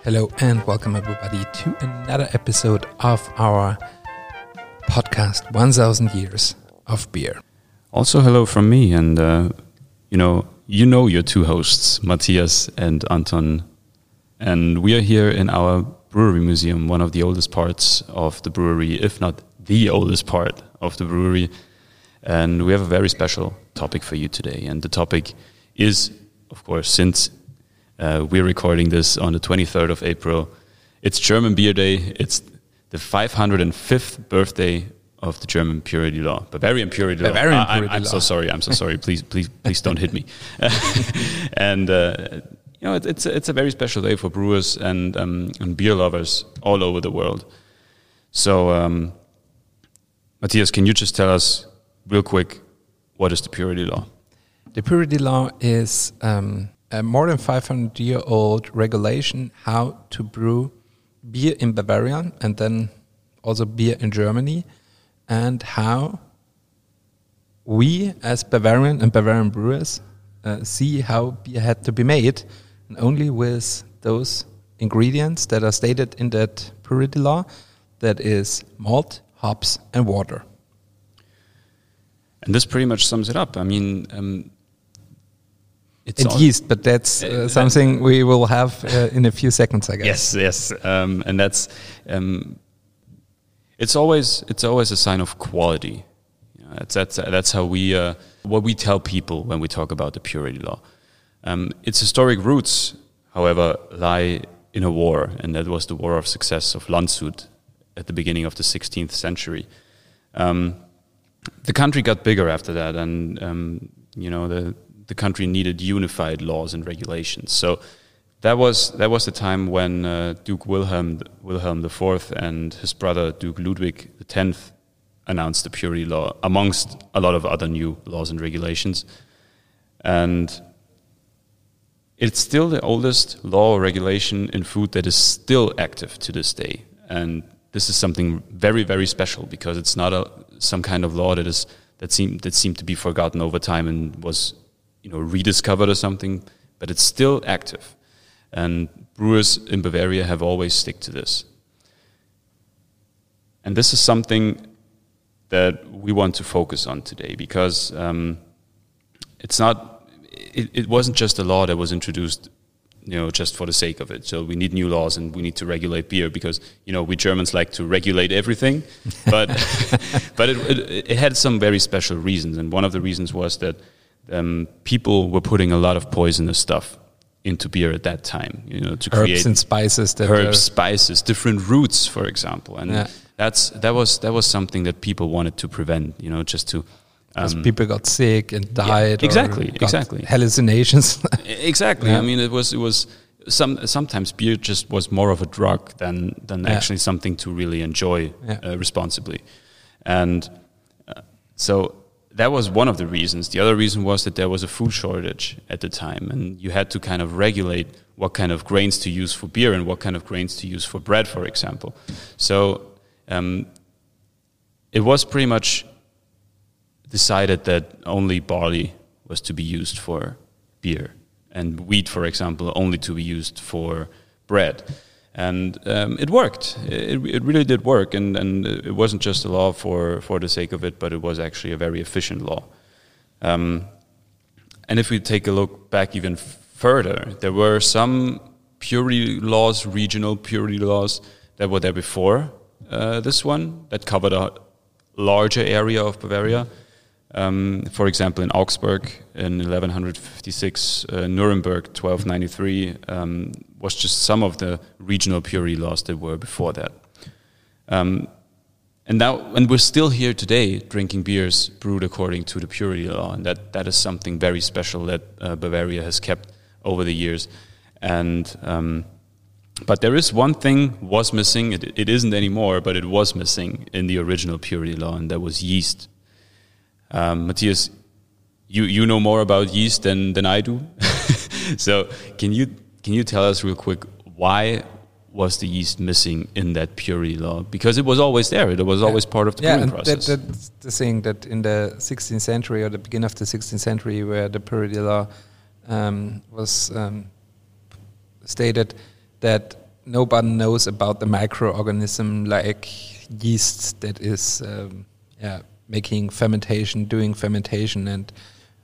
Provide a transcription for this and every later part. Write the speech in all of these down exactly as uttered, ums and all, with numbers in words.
Hello and welcome everybody to another episode of our podcast, one thousand Years of Beer. Also hello from me, and uh, you know, you know your two hosts, Matthias and Anton, and we are here in our brewery museum, one of the oldest parts of the brewery, if not the oldest part of the brewery, and we have a very special topic for you today, and the topic is, of course, since Uh, we're recording this on the twenty-third of April. It's German Beer Day. It's the five hundred fifth birthday of the German Purity Law, Bavarian Purity Law. Bavarian I, I'm, Purity I'm Law. so sorry. I'm so sorry. Please, please, please don't hit me. and uh, you know, it, it's a, it's a very special day for brewers and um, and beer lovers all over the world. So, um, Matthias, can you just tell us real quick what is the Purity Law? The Purity Law is um, a more than five hundred year old regulation how to brew beer in Bavaria and then also beer in Germany, and how we as Bavarian and Bavarian brewers uh, see how beer had to be made, and only with those ingredients that are stated in that Purity Law, that is malt, hops and water. And this pretty much sums it up. I mean, um, It's and all, yeast, but that's uh, something we will have uh, in a few seconds, I guess. Yes, yes, um, and that's um, it's always it's always a sign of quality. You know, that's that's that's how we uh, what we tell people when we talk about the Purity Law. Um, its historic roots, however, lie in a war, and that was the War of Success of Landshut at the beginning of the sixteenth century. Um, the country got bigger after that, and um, you know the. The country needed unified laws and regulations. So that was that was the time when uh, Duke Wilhelm Wilhelm the Fourth and his brother Duke Ludwig the Tenth announced the Purity Law, amongst a lot of other new laws and regulations. And it's still the oldest law or regulation in food that is still active to this day. And this is something very, very special, because it's not a some kind of law that is that seemed that seemed to be forgotten over time and was you know, rediscovered or something, but it's still active. And brewers in Bavaria have always stick to this. And this is something that we want to focus on today, because um, it's not, it, it wasn't just a law that was introduced, you know, just for the sake of it. So we need new laws and we need to regulate beer because, you know, we Germans like to regulate everything. But but it, it, it had some very special reasons. And one of the reasons was that Um, people were putting a lot of poisonous stuff into beer at that time, you know, to herbs create and spices. That herbs, spices, different roots, for example, and yeah. that's that was that was something that people wanted to prevent, you know, just to because um, people got sick and died. Yeah, exactly, or got exactly, hallucinations. exactly. Yeah. I mean, it was it was some sometimes beer just was more of a drug than than yeah. actually something to really enjoy yeah. uh, responsibly, and uh, so. That was one of the reasons. The other reason was that there was a food shortage at the time, and you had to kind of regulate what kind of grains to use for beer and what kind of grains to use for bread, for example. So um, it was pretty much decided that only barley was to be used for beer, and wheat, for example, only to be used for bread. And um, it worked. It, it really did work, and, and it wasn't just a law for, for the sake of it, but it was actually a very efficient law. Um, and if we take a look back even further, there were some purity laws, regional purity laws, that were there before uh, this one, that covered a larger area of Bavaria. Um, for example, in Augsburg in eleven fifty-six, uh, Nuremberg twelve ninety-three um, was just some of the regional purity laws that were before that. Um, and now, and we're still here today drinking beers brewed according to the purity law, and that, that is something very special that uh, Bavaria has kept over the years. And um, but there is one thing was missing. It, it isn't anymore, but it was missing in the original purity law, and that was yeast. Um, Matthias, you, you know more about yeast than, than I do. So can you can you tell us real quick, why was the yeast missing in that purity law? Because it was always there. It was yeah. always part of the yeah, brewing and process. That, that's the thing, that in the sixteenth century or the beginning of the sixteenth century, where the purity law um, was um, stated, that nobody knows about the microorganism like yeast that is um, yeah making fermentation, doing fermentation, and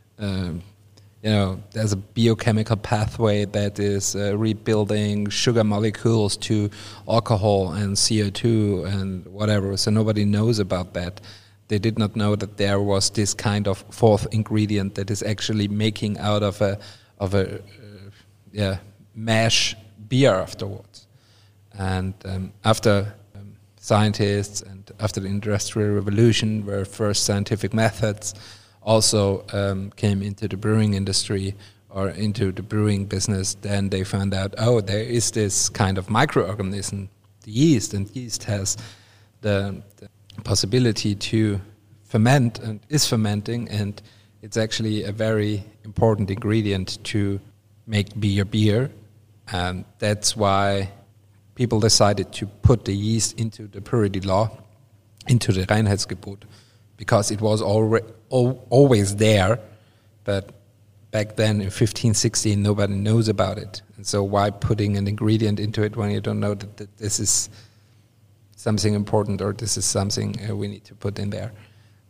um, you know there's a biochemical pathway that is uh, rebuilding sugar molecules to alcohol and C O two and whatever. So nobody knows about that. They did not know that there was this kind of fourth ingredient that is actually making out of a of a uh, yeah mash beer afterwards. And um, after um, scientists and after the Industrial Revolution, where first scientific methods also um, came into the brewing industry or into the brewing business, then they found out, oh, there is this kind of microorganism, the yeast, and yeast has the, the possibility to ferment and is fermenting, and it's actually a very important ingredient to make beer beer. And that's why people decided to put the yeast into the purity law, into the Reinheitsgebot, because it was alre- al- always there, but back then in fifteen sixteen nobody knows about it. And so why putting an ingredient into it when you don't know that, that this is something important or this is something uh, we need to put in there.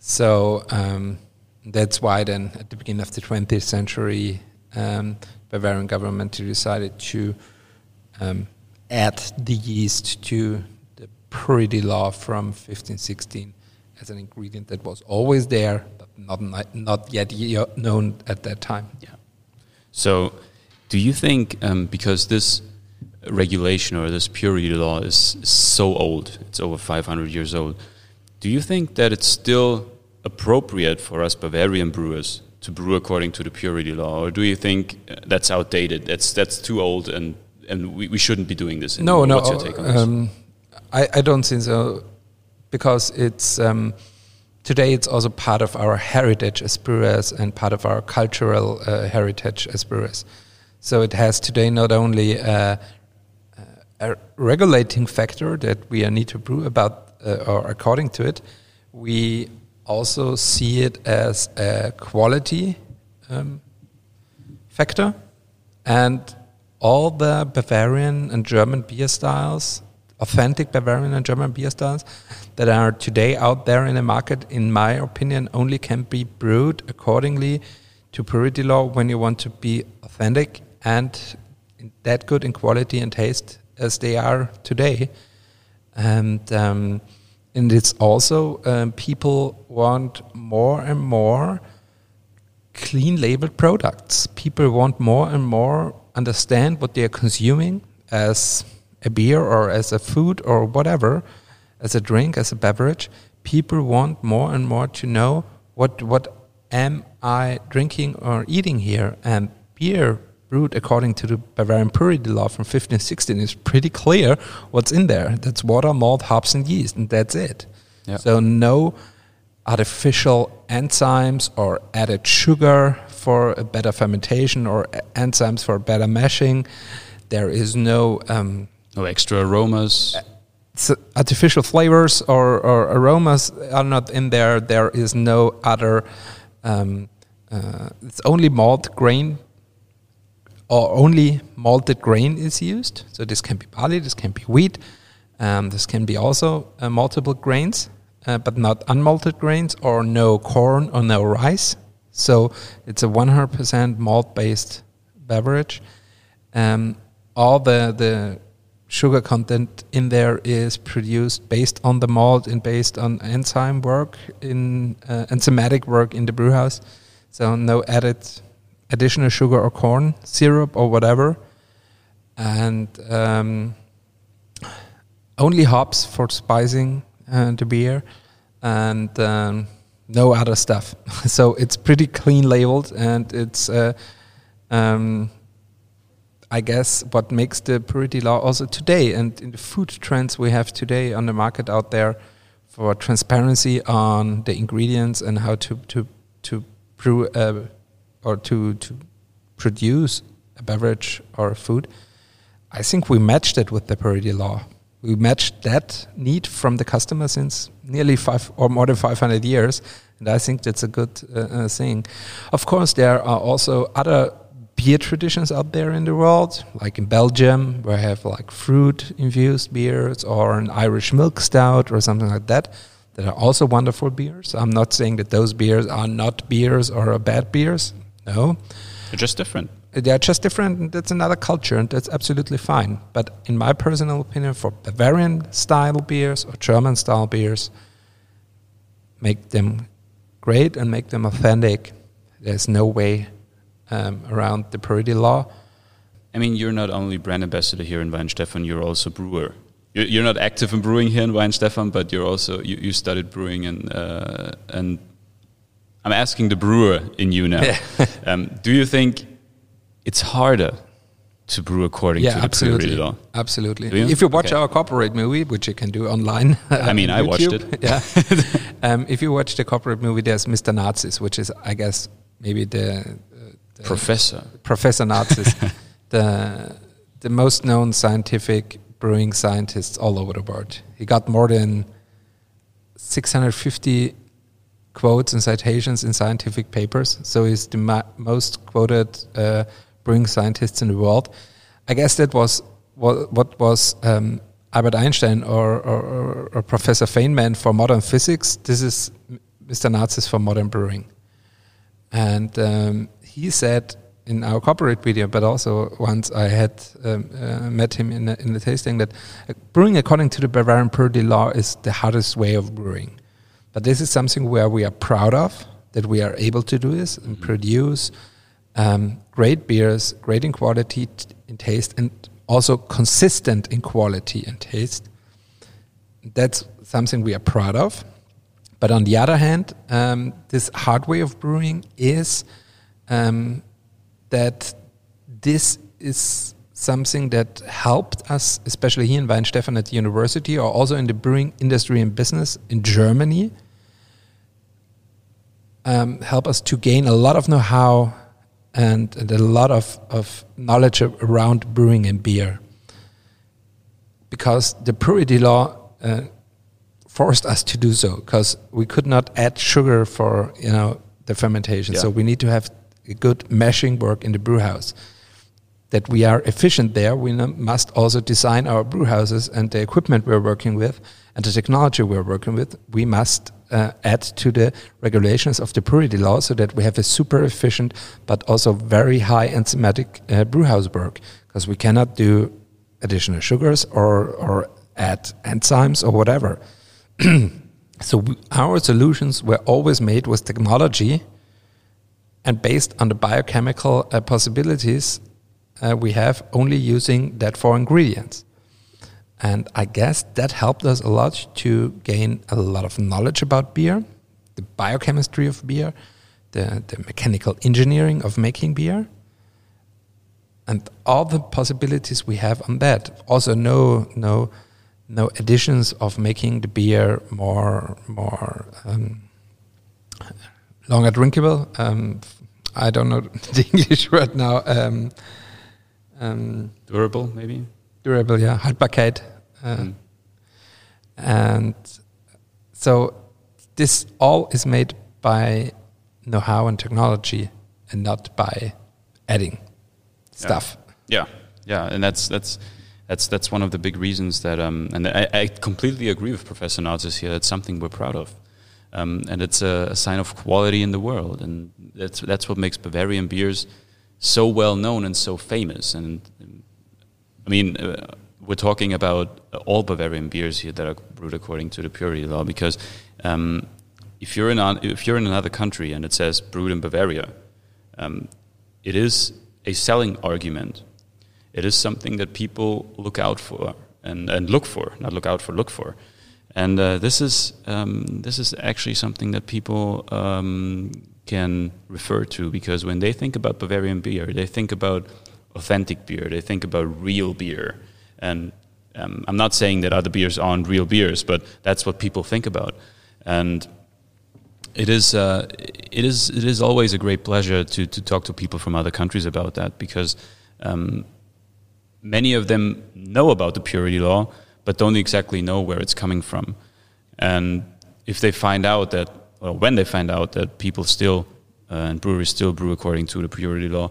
So um, that's why then at the beginning of the twentieth century um, Bavarian government decided to um, add the yeast to the purity law from fifteen sixteen as an ingredient that was always there, but not not, not yet known at that time. Yeah. So, do you think um, because this regulation or this purity law is so old, it's over five hundred years old, do you think that it's still appropriate for us Bavarian brewers to brew according to the purity law, or do you think that's outdated? That's that's too old, and and we, we shouldn't be doing this anymore? No, no. What's your take on this? Um, I I don't think so, because it's um, today it's also part of our heritage as brewers and part of our cultural uh, heritage as brewers. So it has today not only a, a regulating factor that we need to brew about uh, or according to it, we also see it as a quality um, factor, and all the Bavarian and German beer styles, authentic Bavarian and German beer styles that are today out there in the market, in my opinion, only can be brewed accordingly to purity law when you want to be authentic and that good in quality and taste as they are today. And um, And it's also um, people want more and more clean labeled products. People want more and more understand what they are consuming as a beer or as a food or whatever, as a drink, as a beverage. People want more and more to know what what am I drinking or eating here. And beer brewed according to the Bavarian purity law from fifteen sixteen is pretty clear what's in there. That's water, malt, hops, and yeast, and that's it. Yep. So no artificial enzymes or added sugar for a better fermentation or enzymes for better mashing. There is no um, no extra aromas. So artificial flavors or, or aromas are not in there. There is no other. Um, uh, it's only malt grain. Or only malted grain is used. So this can be barley, this can be wheat, um, this can be also uh, multiple grains, uh, but not unmalted grains, or no corn or no rice. So it's a one hundred percent malt-based beverage. Um, all the the sugar content in there is produced based on the malt and based on enzyme work in uh, enzymatic work in the brew house. So no added additional sugar or corn syrup or whatever, and um, only hops for spicing uh, the beer, and um, no other stuff. So it's pretty clean labeled, and it's uh, um, I guess what makes the purity law also today, and in the food trends we have today on the market out there for transparency on the ingredients and how to to to brew a or to, to produce a beverage or a food. I think we matched it with the purity law. We matched that need from the customer since nearly five or more than five hundred years, and I think that's a good uh, uh, thing. Of course, there are also other beer traditions out there in the world, like in Belgium, where I have like fruit-infused beers, or an Irish milk stout, or something like that, that are also wonderful beers. I'm not saying that those beers are not beers or are bad beers. No. They're just different. They're just different, and that's another culture, and that's absolutely fine. But in my personal opinion, for Bavarian-style beers or German-style beers, make them great and make them authentic. There's no way um, around the purity law. I mean, you're not only brand ambassador here in Weihenstephan, you're also brewer. You're, you're not active in brewing here in Weihenstephan, but you're also, you, you studied brewing, and uh, and I'm asking the brewer in you now. Yeah. um, do you think it's harder to brew according yeah, to the absolutely. purity law? Absolutely. You? If you watch okay. our corporate movie, which you can do online. I mean, I watched it. Yeah. um, if you watch the corporate movie, there's Mister Nazis, which is, I guess, maybe the, uh, the Professor. Professor Nazis, the the most known scientific brewing scientist all over the world. He got more than six hundred fifty quotes and citations in scientific papers. So he's the ma- most quoted uh, brewing scientist in the world. I guess that was what, what was um, Albert Einstein or, or, or Professor Feynman for modern physics. This is Mister Nazis for modern brewing. And um, he said in our corporate video, but also once I had um, uh, met him in the, in the tasting, that uh, brewing according to the Bavarian purity law is the hardest way of brewing. But this is something where we are proud of, that we are able to do this and mm-hmm. produce um, great beers, great in quality, t- in taste, and also consistent in quality and taste. That's something we are proud of. But on the other hand, um, this hard way of brewing is um, that this is something that helped us, especially here in Weihenstephan at the university, or also in the brewing industry and business in Germany, um, help us to gain a lot of know-how and, and a lot of, of knowledge around brewing and beer. Because the purity law uh, forced us to do so, because we could not add sugar for, you know, the fermentation. Yeah. So we need to have a good meshing work in the brew house. That we are efficient there, we must also design our brew houses and the equipment we're working with and the technology we're working with. We must uh, add to the regulations of the purity law so that we have a super efficient but also very high enzymatic uh, brew house work, because we cannot do additional sugars or, or add enzymes or whatever. So we, our solutions were always made with technology and based on the biochemical uh, possibilities Uh, we have only using that four ingredients. And I guess that helped us a lot to gain a lot of knowledge about beer, the biochemistry of beer, the, the mechanical engineering of making beer, and all the possibilities we have on that. Also no no no additions of making the beer more more um, longer drinkable. Um, I don't know the English word now. Um, Um, durable, maybe? Durable, yeah. Haltbarkeit. Uh, mm. And so this all is made by know-how and technology and not by adding stuff. Yeah, yeah, yeah. And that's that's that's that's one of the big reasons that, um, and I, I completely agree with Professor Nazis here. That's something we're proud of. Um, and it's a, a sign of quality in the world. And that's that's what makes Bavarian beers so well known and so famous. And I mean, uh, we're talking about all Bavarian beers here that are brewed according to the purity law, because um, if you're in an, if you're in another country and it says brewed in Bavaria, um, it is a selling argument. It is something that people look out for and, and look for, not look out for, look for. And uh, this is um, this is actually something that people um, can refer to, because when they think about Bavarian beer, they think about authentic beer, they think about real beer. And um, I'm not saying that other beers aren't real beers, but that's what people think about. And it is uh, it is it is always a great pleasure to to talk to people from other countries about that, because um, many of them know about the purity law, but don't exactly know where it's coming from. And if they find out that, or when they find out that people still uh, and breweries still brew according to the purity law,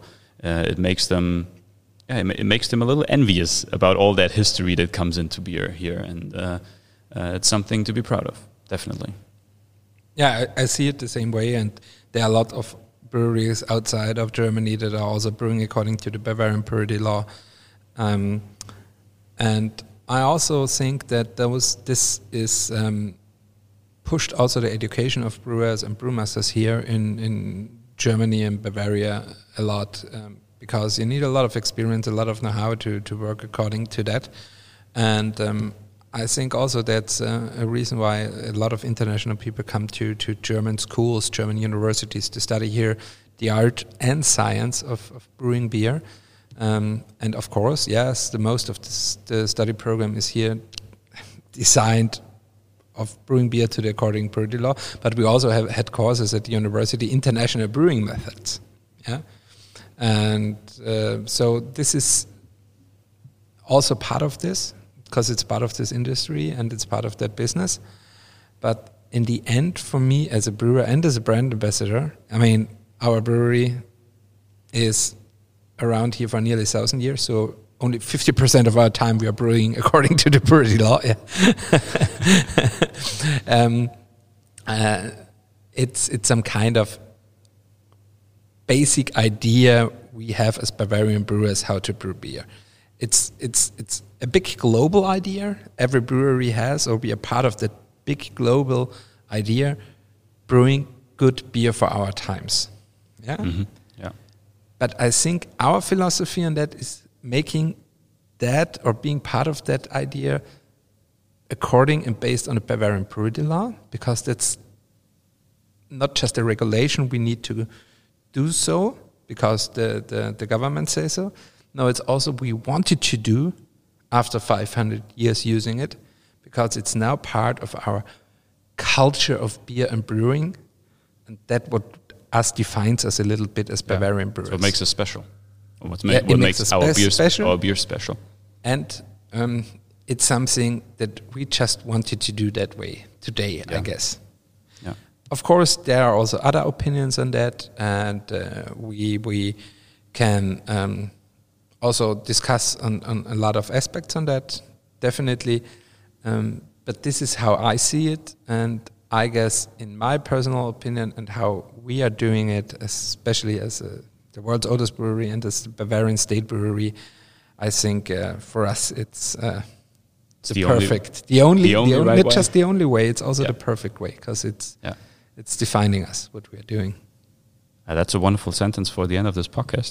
uh, it makes them yeah, it, it makes them a little envious about all that history that comes into beer here, and uh, uh, it's something to be proud of, definitely. Yeah, I, I see it the same way, and there are a lot of breweries outside of Germany that are also brewing according to the Bavarian purity law. Um, and I also think that there was, this is um, pushed also the education of brewers and brewmasters here in, in Germany and Bavaria a lot, um, because you need a lot of experience, a lot of know-how to, to work according to that. And um, I think also that's uh, a reason why a lot of international people come to, to German schools, German universities to study here the art and science of, of brewing beer. Um, and of course, yes, the most of this, the study program is here designed of brewing beer to the according purity law, but we also have had courses at the university, international brewing methods. Yeah, and uh, so this is also part of this, because it's part of this industry and it's part of that business. But in the end, for me as a brewer and as a brand ambassador, I mean, our brewery is around here for nearly a thousand years, so only fifty percent of our time we are brewing according to the purity law. Yeah. um, uh, it's it's some kind of basic idea we have as Bavarian brewers how to brew beer. It's it's it's a big global idea every brewery has, or be a part of that big global idea, brewing good beer for our times. Yeah. Mm-hmm. Yeah. But I think our philosophy on that is making that or being part of that idea according and based on the Bavarian purity law, because that's not just a regulation we need to do so because the, the, the government says so. No, it's also we wanted to do after five hundred years using it, because it's now part of our culture of beer and brewing, and that what us defines us a little bit as Bavarian yeah. brewers. So what makes us special? What's yeah, ma- what makes, makes our beer special? Our beer special? And um, it's something that we just wanted to do that way today, yeah. I guess. Yeah. Of course, there are also other opinions on that, and uh, we we can um, also discuss on, on a lot of aspects on that, definitely. Um, but this is how I see it, and I guess in my personal opinion and how we are doing it, especially as a, the world's oldest brewery and as the Bavarian State Brewery, I think uh, for us it's uh, the, the perfect, only, the only, the only the only right not way. just the only way, it's also yeah. the perfect way, because it's yeah. it's defining us, what we are doing. Uh, that's a wonderful sentence for the end of this podcast.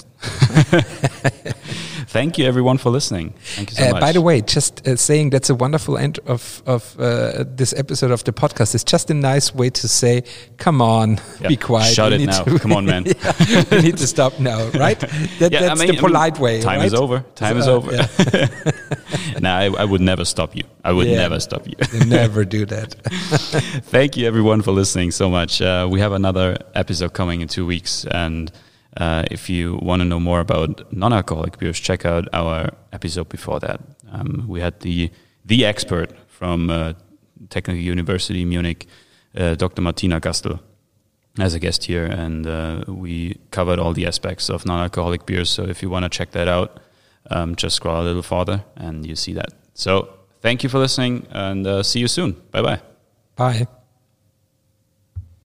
Thank you, everyone, for listening. Thank you so uh, much. By the way, just uh, saying that's a wonderful end of of uh, this episode of the podcast. It's just a nice way to say, "Come on, yeah. be quiet." Shout we it now. To, Come on, man. yeah, we need to stop now, right? That, yeah, that's I mean, the polite I mean, way. Time right? is over. Time so, is over. Yeah. no, I, I would never stop you. I would yeah, never stop you. Never do that. Thank you, everyone, for listening so much. Uh, we have another episode coming in two weeks, and uh, if you want to know more about non-alcoholic beers, check out our episode before that. Um, we had the the expert from uh, Technical University Munich, uh, Doctor Martina Gastel, as a guest here, and uh, we covered all the aspects of non-alcoholic beers. So if you want to check that out, um, just scroll a little farther and you see that. So thank you for listening, and uh, see you soon. Bye-bye. Bye.